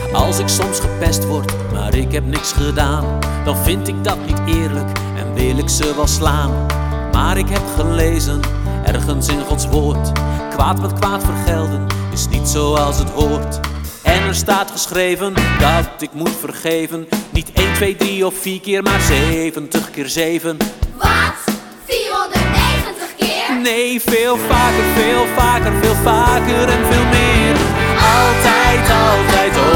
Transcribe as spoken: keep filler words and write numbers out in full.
Als ik soms gepest word, maar ik heb niks gedaan, dan vind ik dat niet eerlijk en wil ik ze wel slaan. Maar ik heb gelezen, ergens in Gods woord, kwaad met kwaad vergelden is niet zoals het hoort. En er staat geschreven dat ik moet vergeven, niet één, twee, drie of vier keer, maar zeventig keer zeven. Wat? vierhonderdnegentig keer? Nee, veel vaker, veel vaker, veel vaker en veel meer. Altijd, altijd,